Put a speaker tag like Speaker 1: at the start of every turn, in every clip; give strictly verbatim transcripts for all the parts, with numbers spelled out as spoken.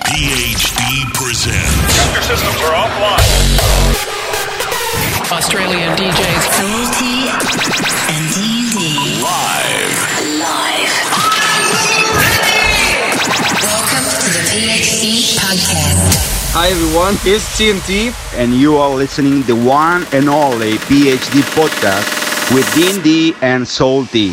Speaker 1: P H D presents.
Speaker 2: Your systems are offline.
Speaker 3: Australian D Js.
Speaker 4: Salty and D and D.
Speaker 1: Live.
Speaker 4: Live. Welcome to the P H D podcast.
Speaker 5: Hi everyone, it's T N T and you are listening to the one and only P H D podcast with D and D and Soul T.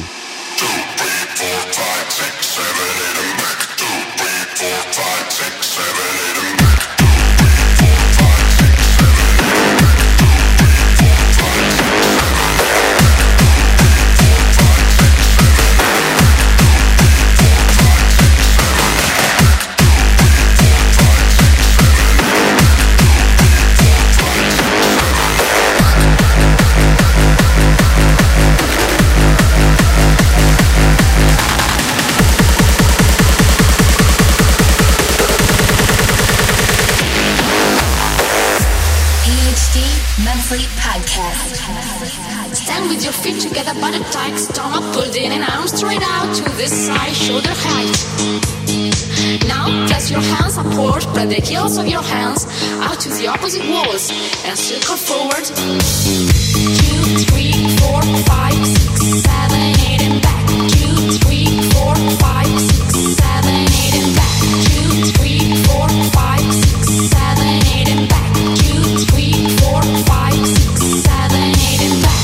Speaker 6: Stand with your feet together, body tight, stomach pulled in and arms straight out to this side, shoulder height. Now press your hands upward, spread the heels of your hands out to the opposite walls and circle forward. Two, three, four, five, six, seven, eight, and back. Two, three, four, five, six, seven, eight, and back. Two, three, four, five, six, seven, eight, and back. Two, three, four, five, six, seven, eight, and back.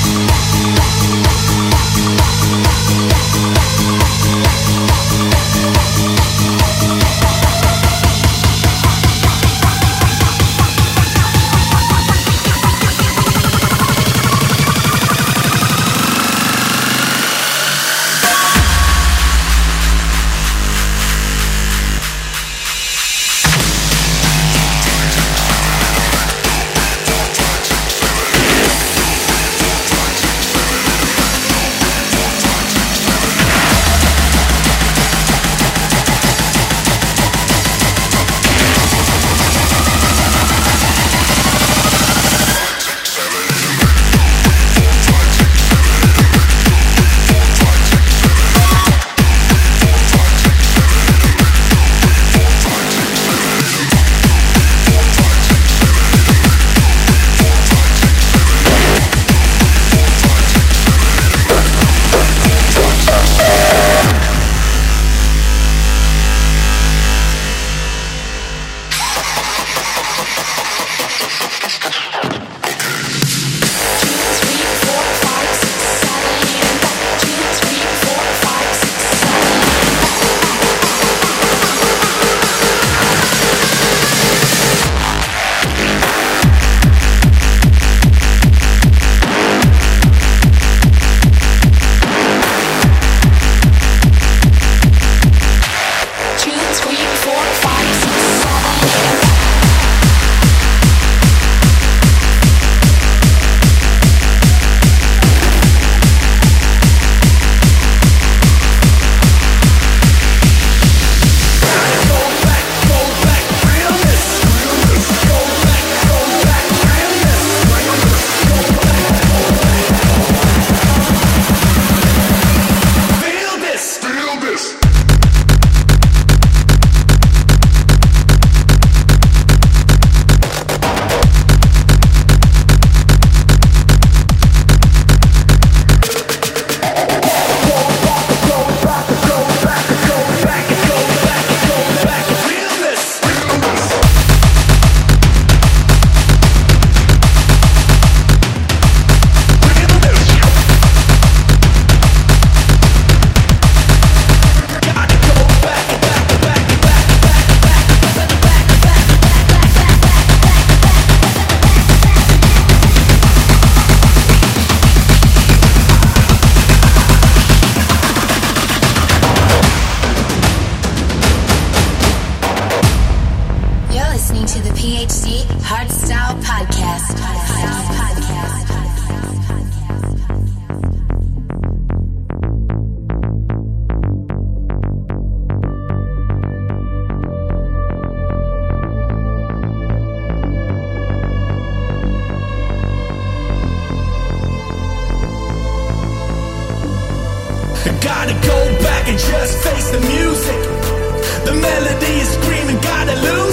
Speaker 7: Gotta go back and just face the music. The melody is screaming, gotta lose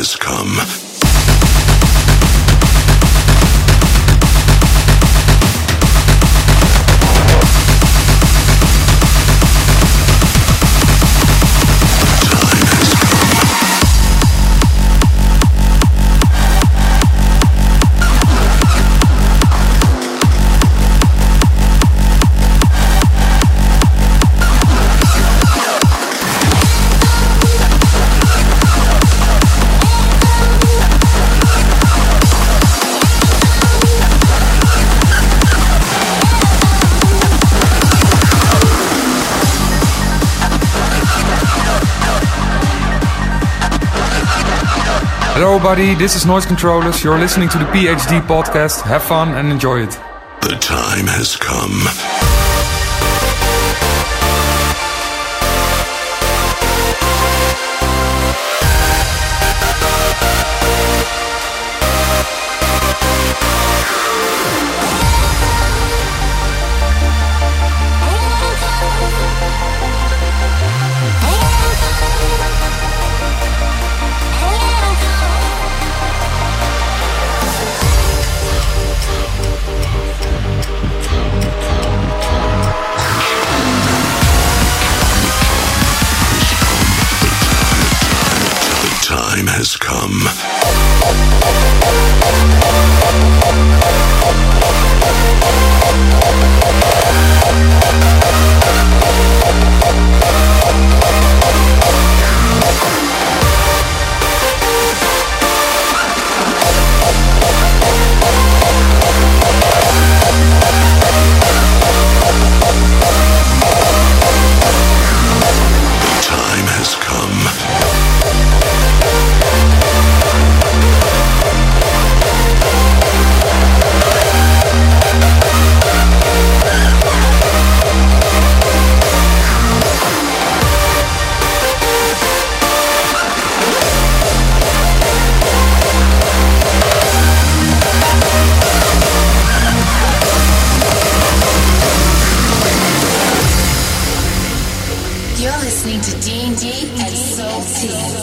Speaker 1: has come.
Speaker 2: Hello buddy, this is Noise Controllers. You're listening to the P H D podcast. Have fun and enjoy it.
Speaker 1: The time has come. Time has come. Time has come.
Speaker 4: You're listening to D and D and Soul Team.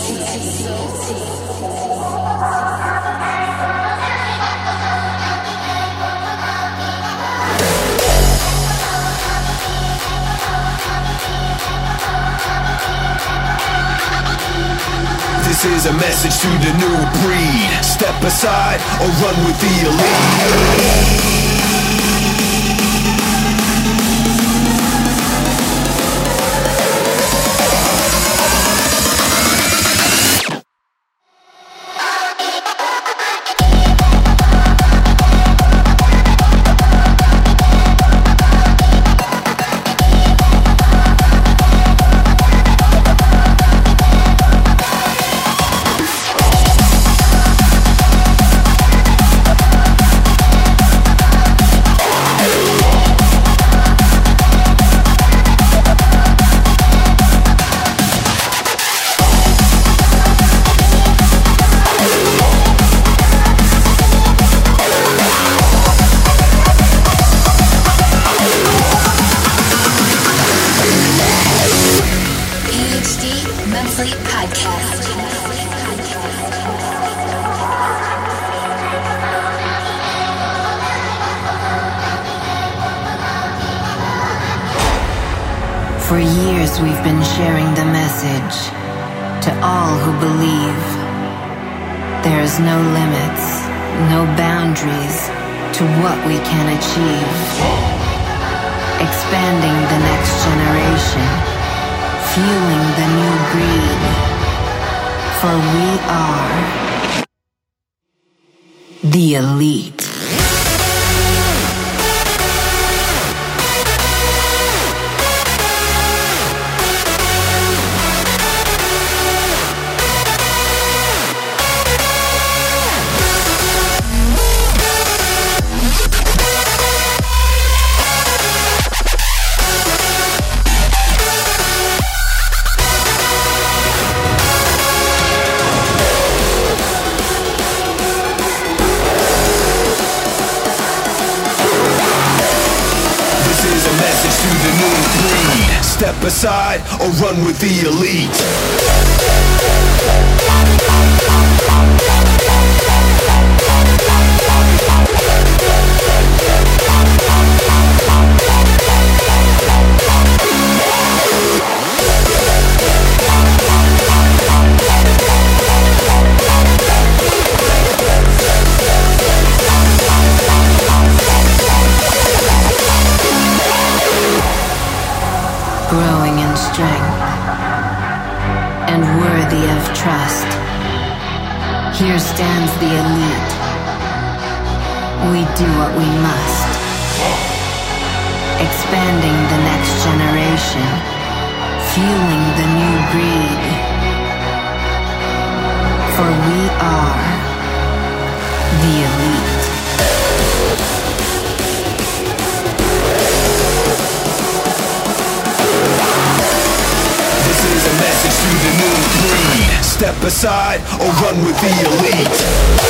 Speaker 3: This is a message to the new breed. Step aside or run with the elite.
Speaker 7: For years we've been sharing the message to all who believe there's no limits, no boundaries to what we can achieve. Expanding the next generation, fueling the new breed. For we are the elite. Step aside or run with the elite. growing in strength and worthy of trust. Here stands the elite. We do what we must, expanding the next generation, fueling the new breed. For we are the elite.
Speaker 3: This is a message to the new breed. Step aside or run with the elite.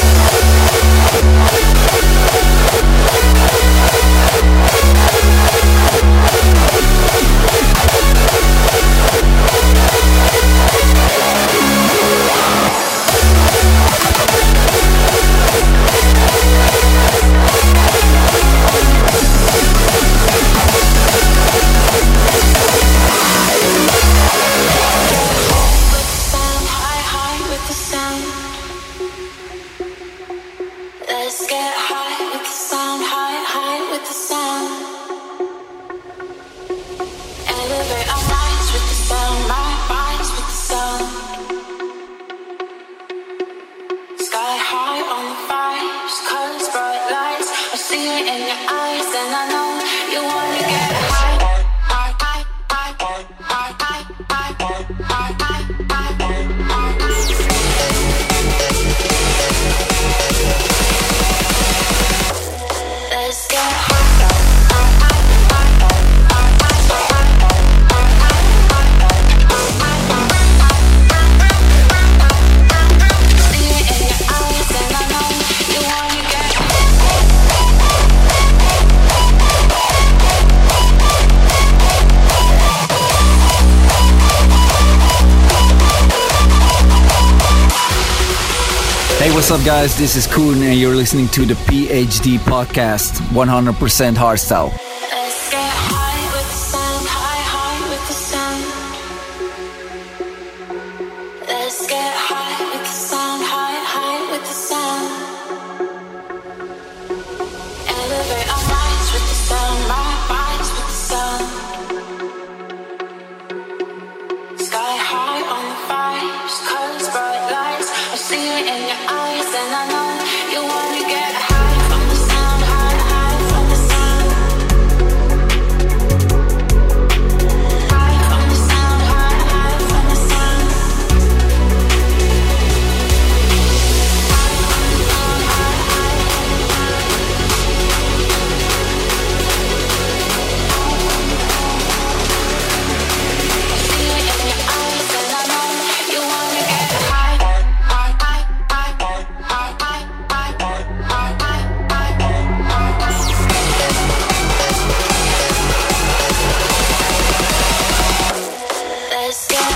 Speaker 8: What's up, guys? This is Kuhn, and you're listening to the P H D podcast, one hundred percent hardstyle.
Speaker 6: Let's get high with the sound, high, high with the sound. Let's get high with the sound, high, high with the sound. Elevate our minds with the sound, my minds with the sound. Sky high on the fires, colors, bright lights. I see it in your eyes. And I know you wanna get high from the sound, high, high from the sound. High from the sound, high, high from the sound. High from the sound, high, high. I see it in your eyes, and I know you wanna get high. Let's get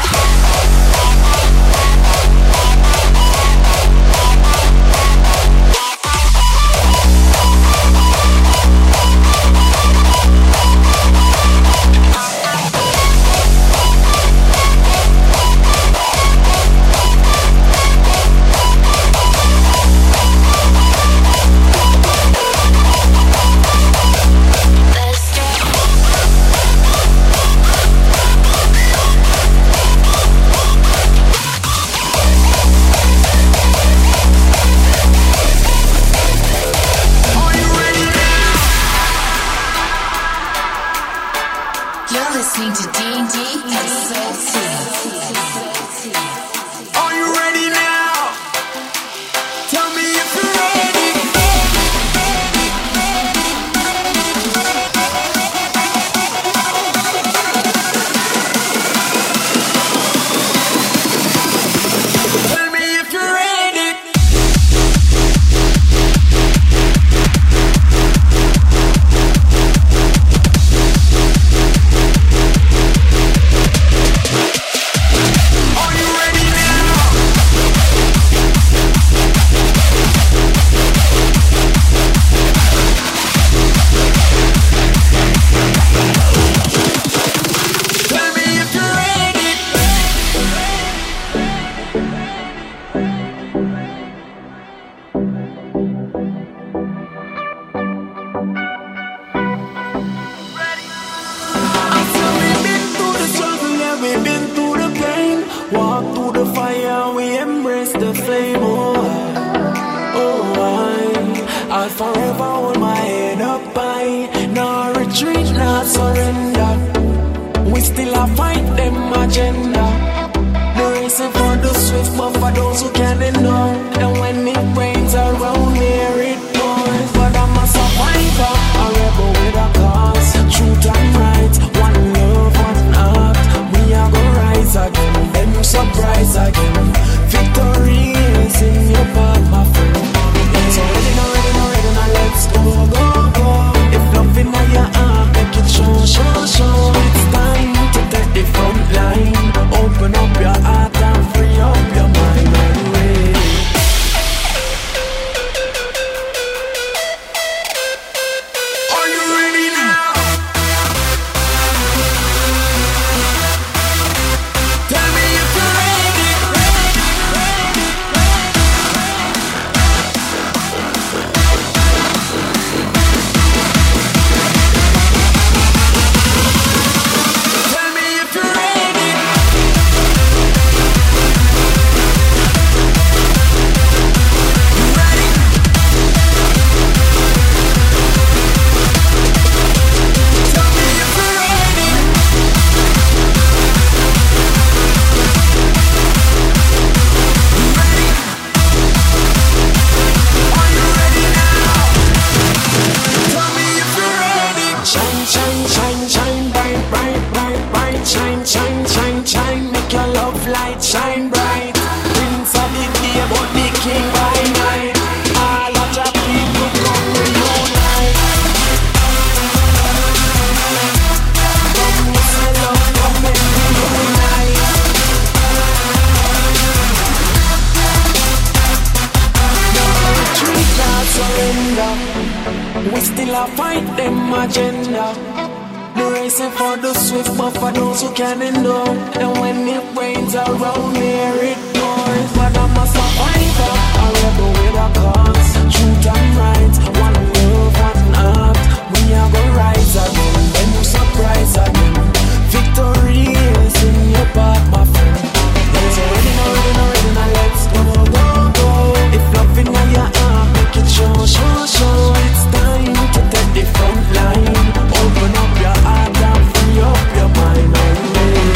Speaker 4: listening to D and D and Soul T.
Speaker 3: Are you ready now? Tell me if you're ready. Tell me if you're ready. Are you ready now?
Speaker 9: not surrender. We still a fight them agenda. The race is for the swift, but for those who can't endure. And when it rains around here, it pours. But I'm a survivor, a rebel with a cause. Truth and right, one love, one heart. We are gonna rise again, then surprise again. Victory is in your path, my friend. So ready now, ready now, ready now, let's go, go, go. If nothing in your heart, make it show, show, show. It's time to take the front line. Open up your heart and free up your mind and way. Are you ready now? Tell me if you're ready, ready, ready, Tell me if you're ready. Ready? Tell me if you're ready. Ready? Are you ready now? Tell me if you're ready. Shine, shine, shine, shine, bright, bright, bright, bright. Shine, shine, shine, shine. Make your love light shine bright. Prince of the day, but the king by night. All of the people come reunite. Come with my love, come and reunite. No retreat, not surrender. We still a fight them agenda. The race is for the swift, but for those who can endure. And when it rains around here, it pours. But I'm a survivor, a rebel with a cause. Truth and right, one love, one heart. We are gonna rise again, then you surprise again. Victory is in your path, my friend. So ready now, ready now, ready now, let's go, go, go. If nothing in your heart, make it show, show, show. It's time to take the front line. Open up your heart and free up your mind and way.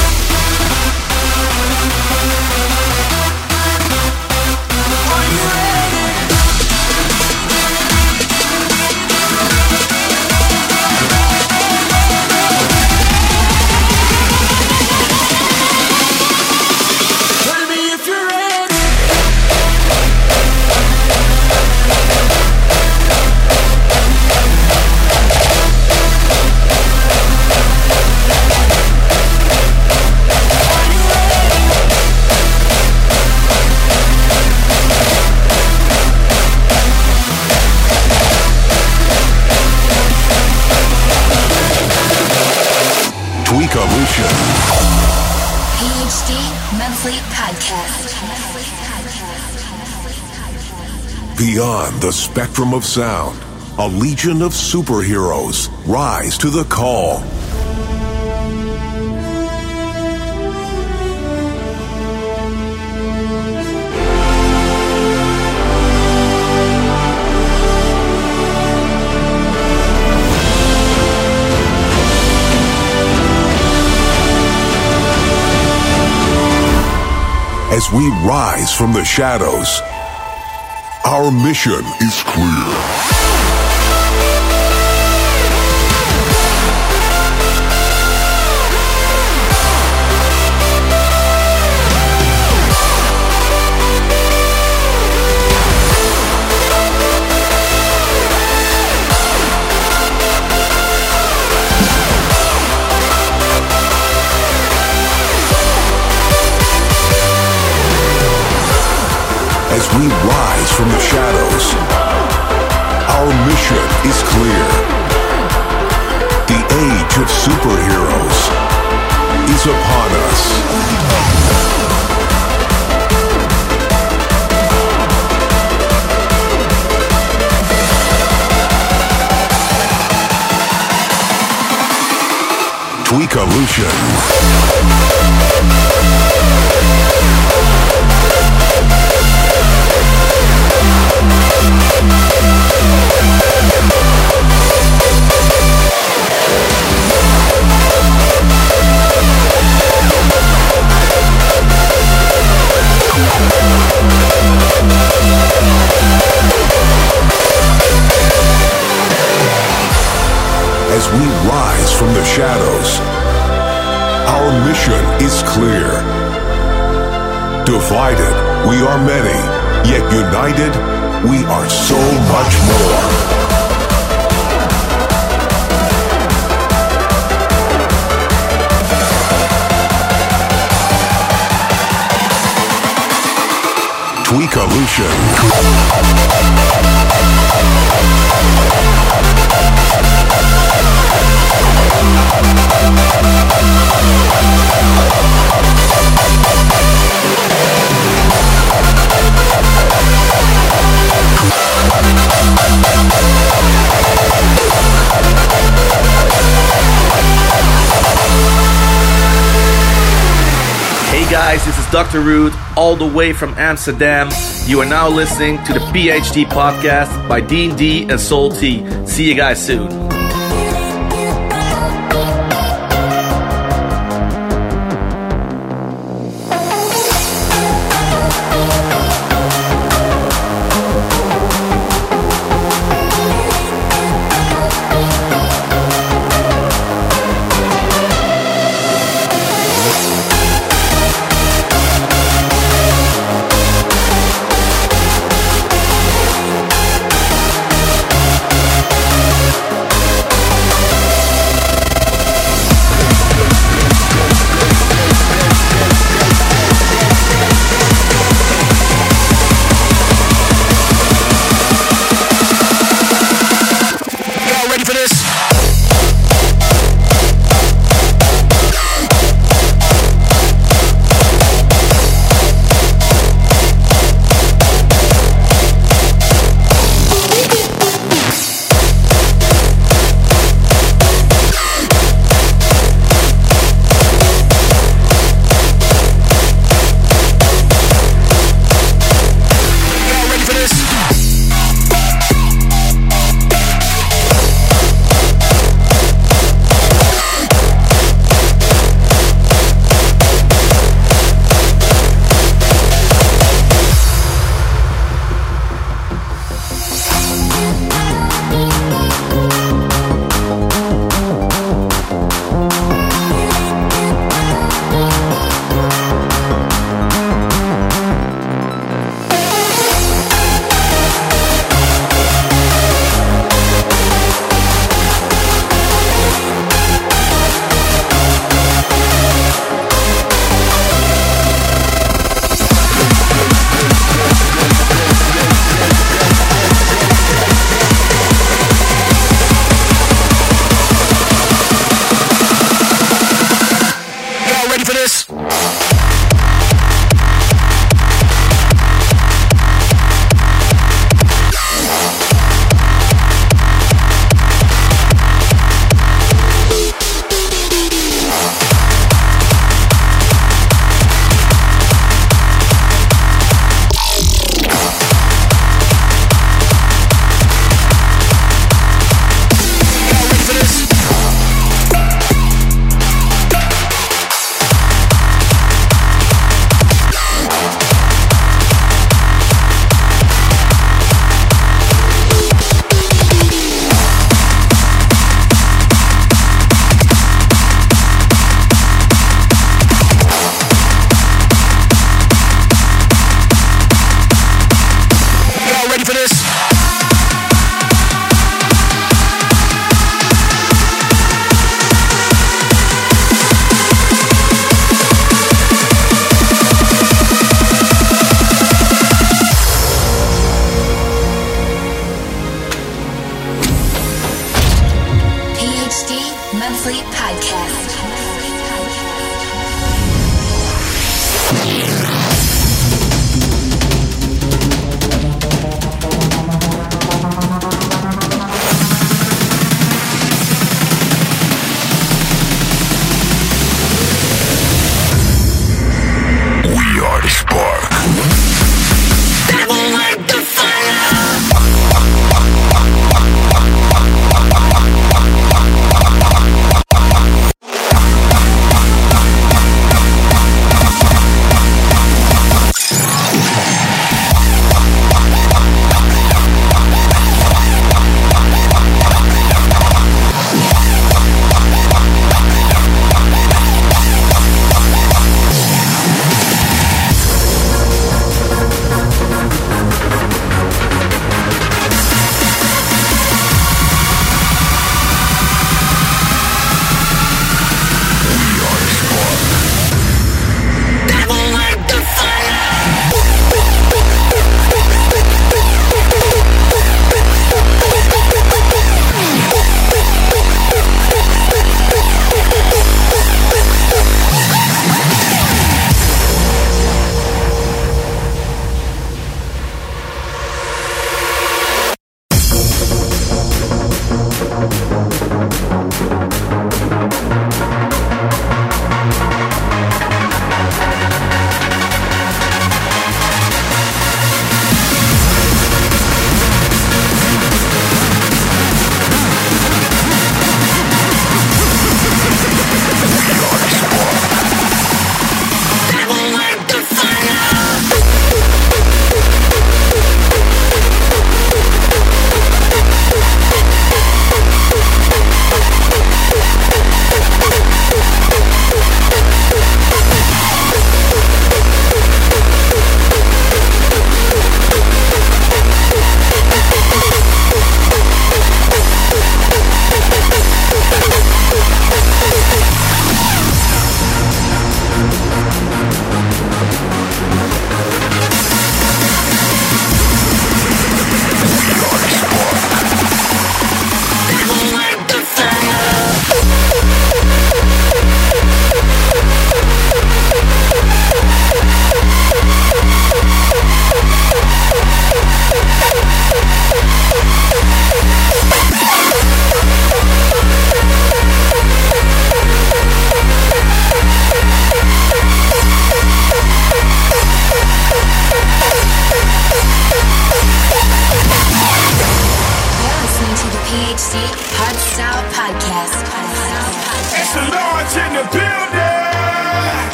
Speaker 9: Are you ready? Tell me if you're ready.
Speaker 1: Tweakalution.
Speaker 4: P H D Monthly Podcast.
Speaker 1: Beyond the spectrum of sound, a legion of superheroes rise to the call. As we rise from the shadows, our mission is clear. As we rise from the shadows, our mission is clear. The age of superheroes is upon us. Tweakalution. superheroes. Our mission is clear. Divided, we are many, yet united, we are so much more. Tweakalootion.
Speaker 10: Hey guys, this is Doctor Rude, all the way from Amsterdam. You are now listening to the P H D podcast by D and D and Soul T. See you guys soon.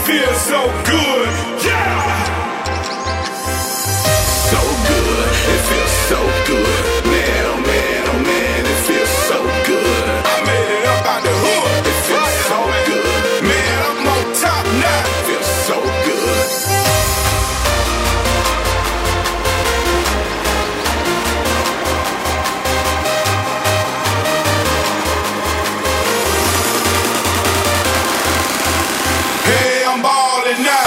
Speaker 3: feels so good, yeah. So good, it feels so good. Man, oh man, oh man, it feels so good. I made it up out the hood, it feels so good. Man, I'm on top now, it feels so good. Hey, I'm ballin' now.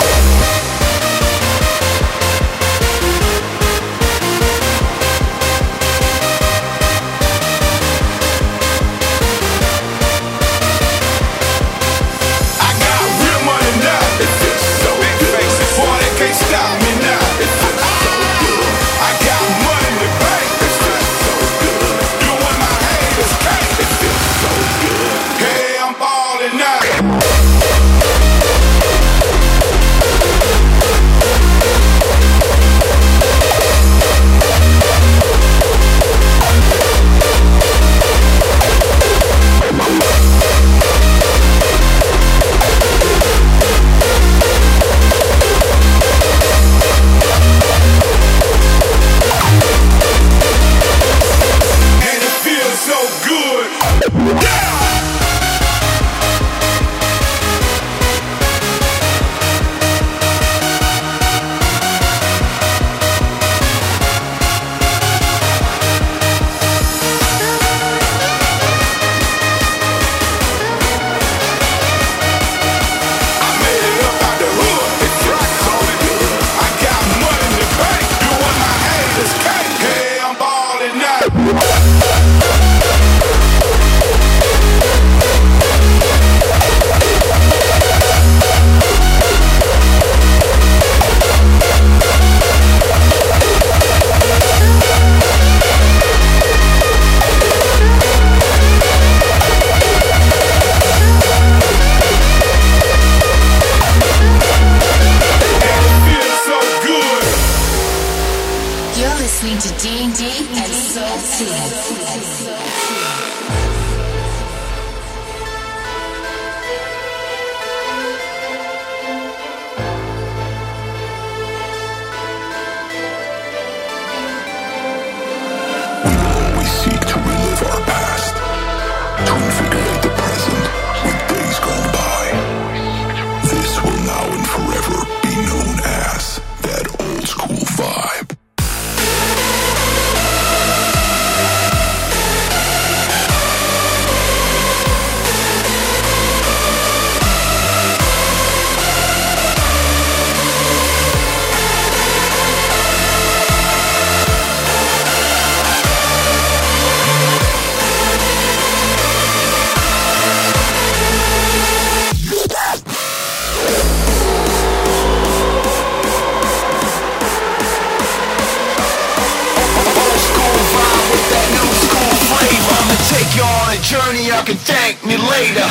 Speaker 9: Journey, y'all can thank me later.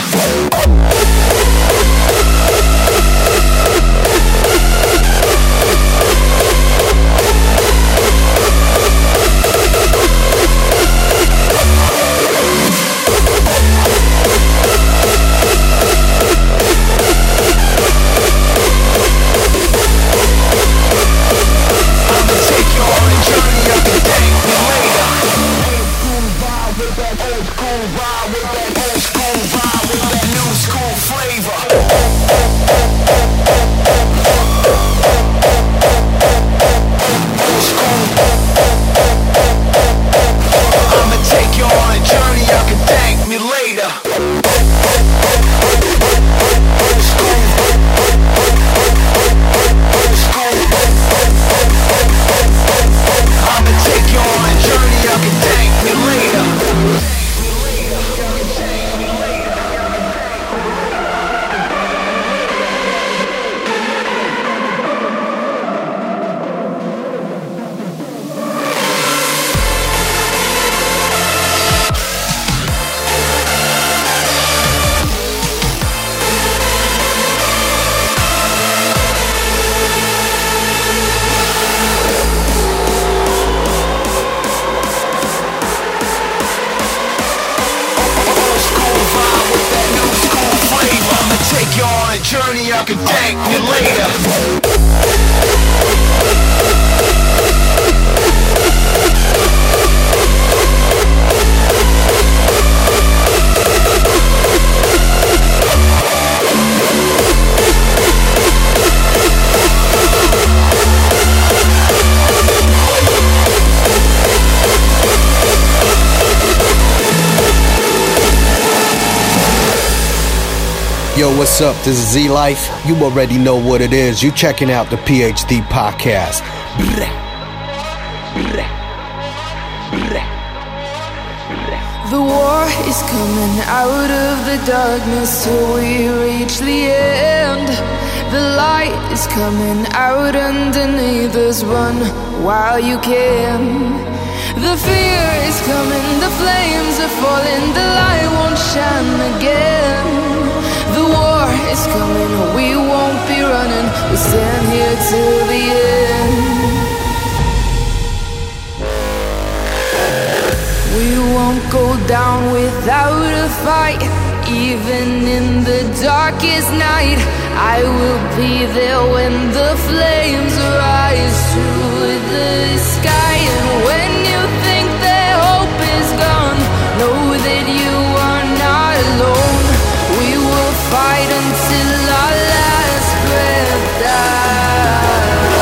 Speaker 9: I'ma take you on a journey, y'all can thank me later. Old school vibe with that old school vibe with that old school vibe with that new school
Speaker 3: a journey, I can thank you later.
Speaker 11: Yo, what's up? This is Z-Life. You already know what it is. You checking out the P H D podcast.
Speaker 12: The war is coming out of the darkness till we reach the end. The light is coming out underneath us. Run while you can. The fear is coming, the flames are falling, the light won't shine again. The war is coming, we won't be running, we stand here till the end. We won't go down without a fight, even in the darkest night. I will be there when the flames rise to the sky. And when you think that hope is gone, know that you are not alone. We will fight until our last breath dies.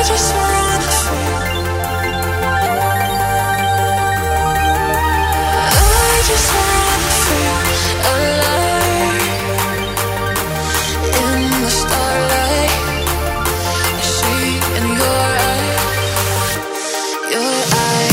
Speaker 9: just wanna feel. I just wanna feel alive. In the starlight, I see in your eyes, your eyes.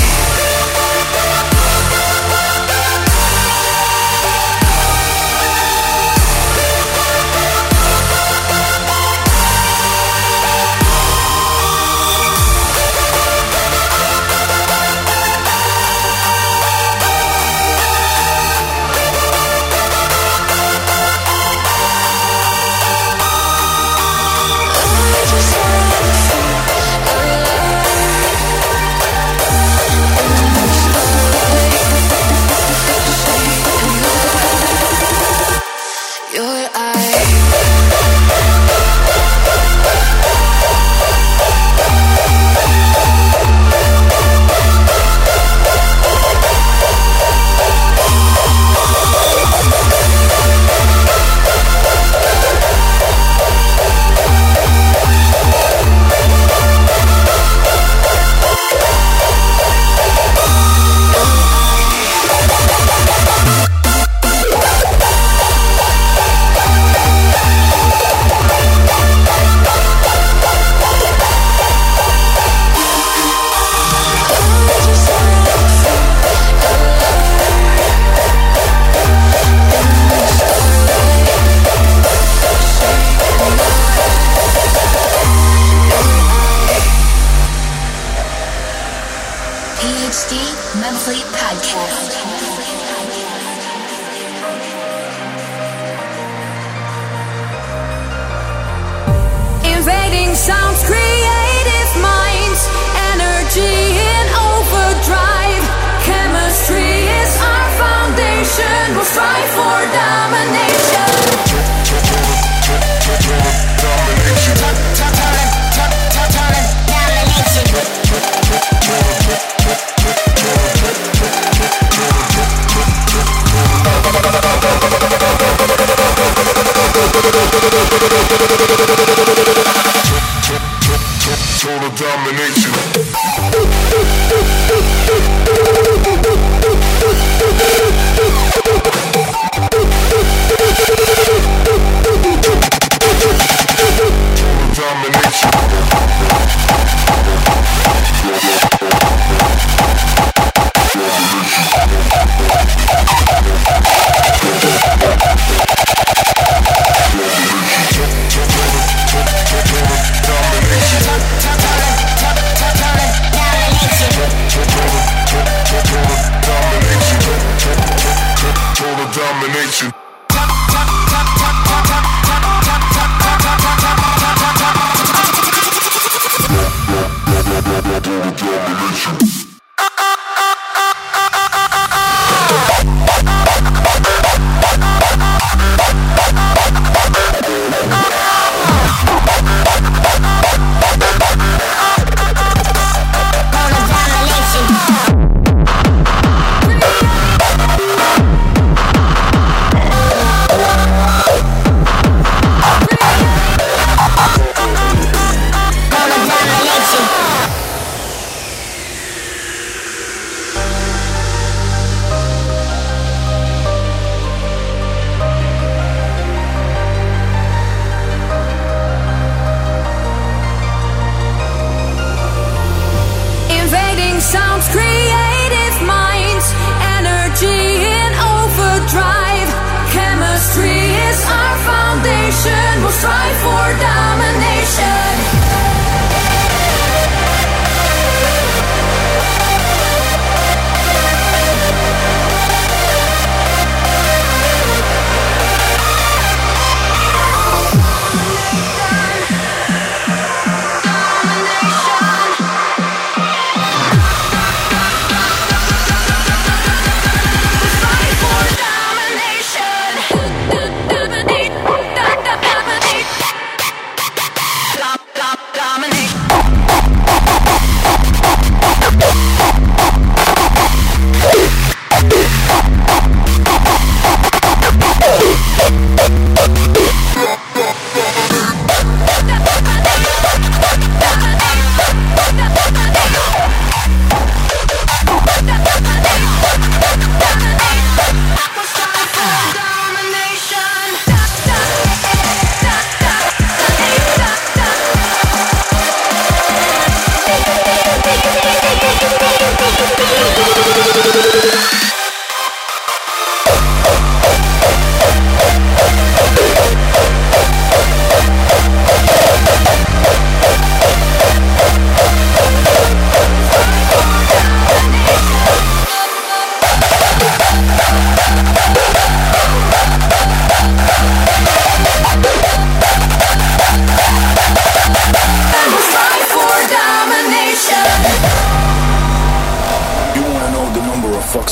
Speaker 4: Monthly Podcast.
Speaker 12: Invading sounds, creative minds, energy in overdrive. Chemistry is our foundation. We'll strive for domination.
Speaker 3: Total domination. Domination. Domination.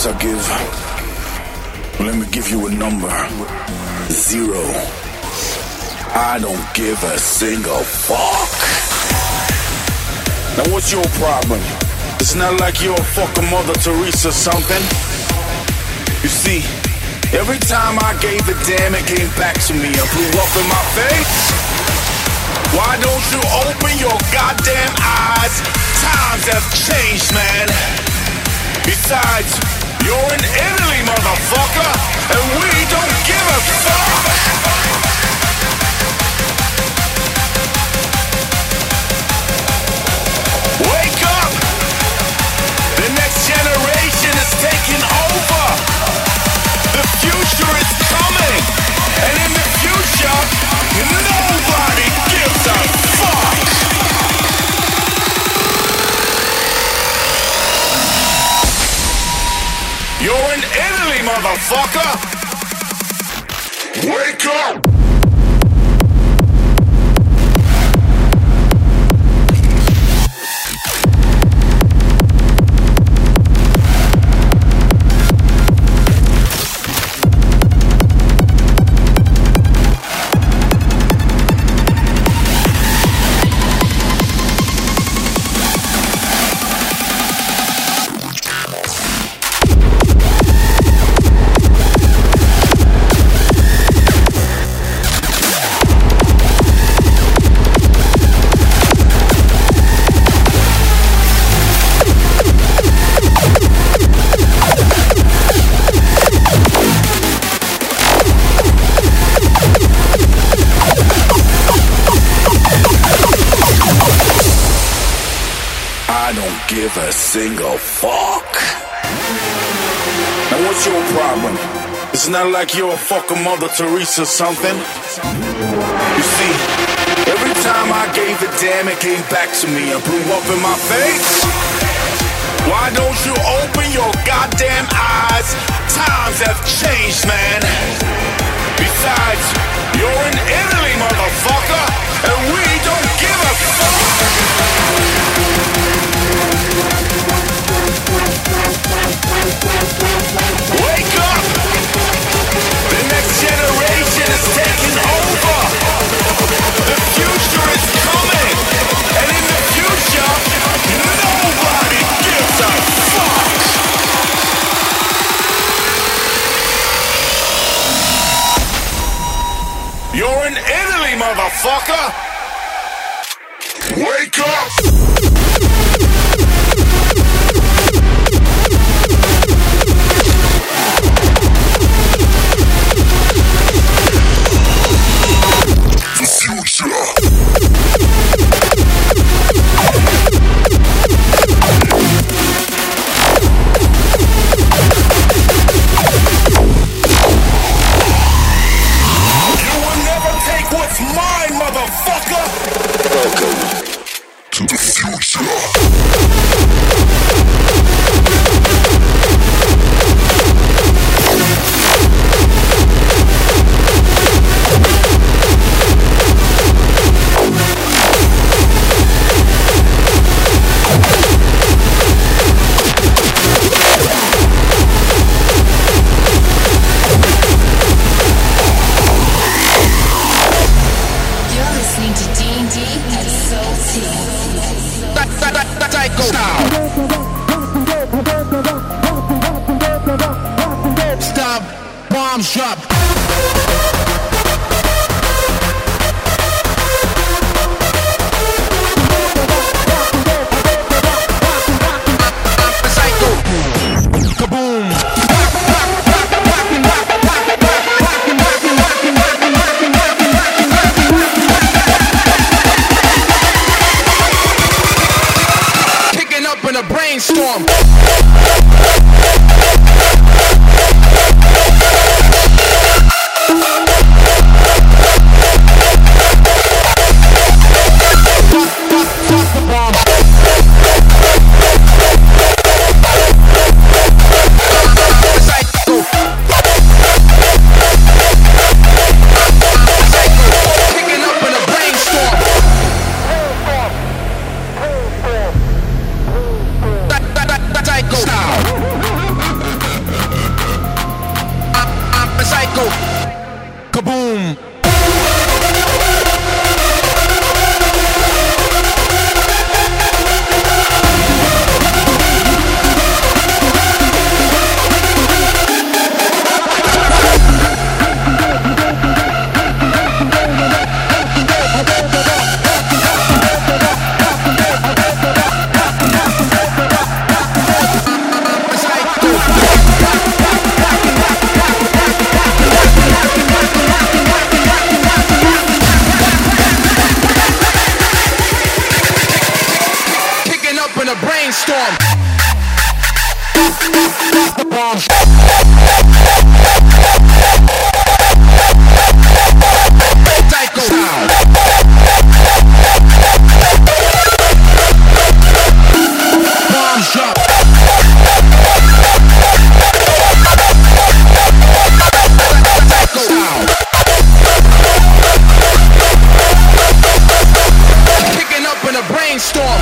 Speaker 3: fucks I give? Let me give you a number. Zero. I don't give a single fuck. Now what's your problem? It's not like you're a fucking Mother Teresa or something. You see, every time I gave a damn, it came back to me and blew up in my face. Why don't you open your goddamn eyes? Times have changed, man. Besides, you're in Italy, motherfucker, and we don't give a fuck. Wake up! The next generation is taking over. The future is coming, and in the future, nobody gives a fuck. You're in Italy, motherfucker! Wake up! Give a single fuck. Now what's your problem? It's not like you're a fucking Mother Teresa or something. You see, every time I gave a damn, it came back to me and blew up in my face. Why don't you open your goddamn eyes? Times have changed, man. Besides, you're in Italy, motherfucker, and we don't give a fuck. Wake up! The next generation is taking over. The future is coming, and in the future, nobody gives a fuck. You're in Italy, motherfucker. Wake up!
Speaker 9: a brainstorm. Psycho sound. Bomb shot. Psycho sound. Picking up in a brainstorm.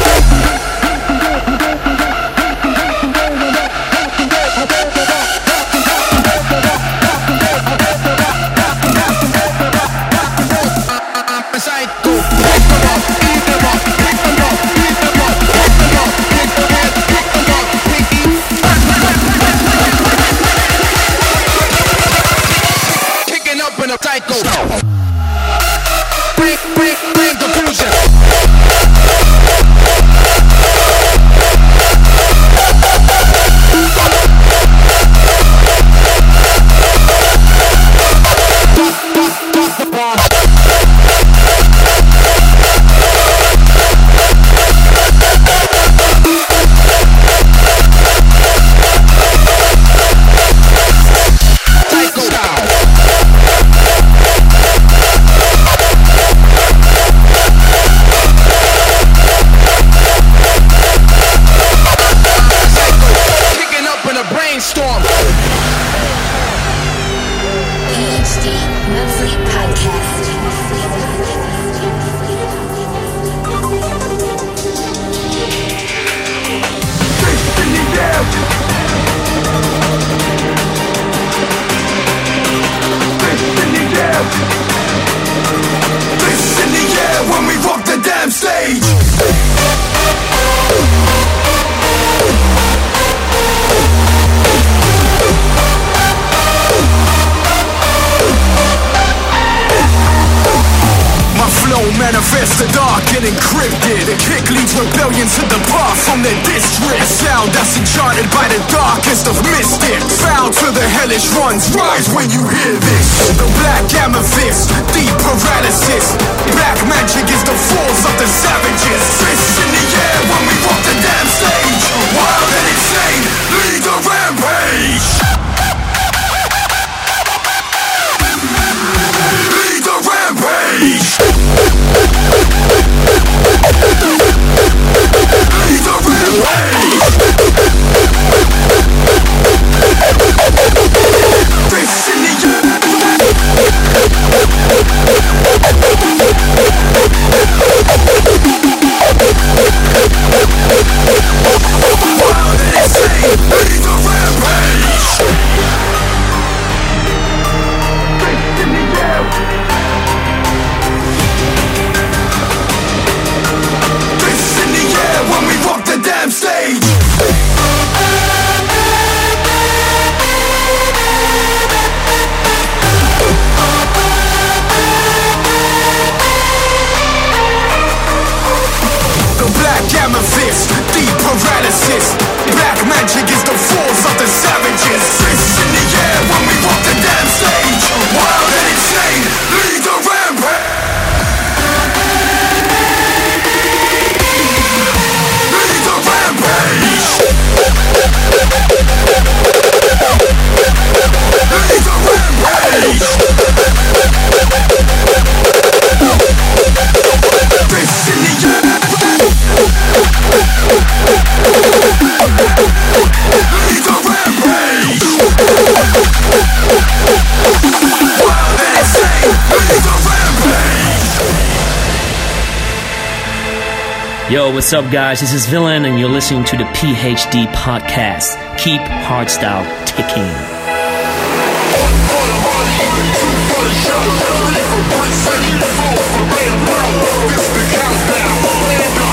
Speaker 9: Break, break, break confusion.
Speaker 3: Manifest the dark and encrypted. The kick leads rebellion to the path from their district. Sound that's enchanted by the darkest of mystics. Found to the hellish ones, rise when you hear this. The black amethyst, deep paralysis. Black magic is the force of the savages. Fists in the air when we walk the damn stage. Wild and insane, lead the rampage. Lead the rampage. Lead the rampage. Fists in the air. Wild and insane, lead the rampage. Fists in the air. When we walk the damn stage. The black amethyst, deep paralysis. Black magic is the force of the savages. Fists in the air when we walk the damn stage. Wild and insane, lead the rampage.
Speaker 13: Yo, what's up, guys? This is Villain, and you're listening to the P H D podcast. Keep hardstyle ticking.
Speaker 3: This the countdown.